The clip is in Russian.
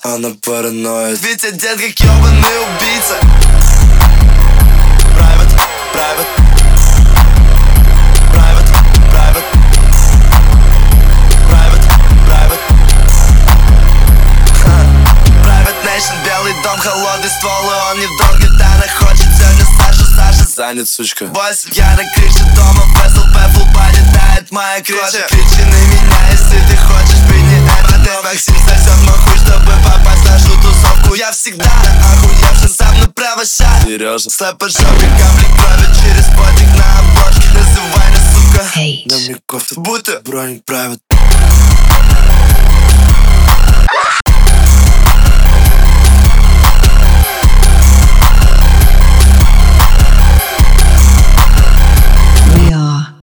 она параноид. Ведь одет как ёбаный убийца. Private, private, private, private, private, private. Private Nation, белый дом, холодный ствол, и он не вдох, гитара хочет сегодня Саша занят, сучка. Бойся, я на крыше дома, Весел Пэфл полетает моя крыша. Кричи на меня, если ты хочешь принять это. Максим сосет мой хуй, чтобы попасть в нашу тусовку. Я всегда охуевший, сам на правощад. Серьезно? Слэп по жопе, капли крови через потик на обложке. Называй нас, сука. На мне кофта, будто броник Private.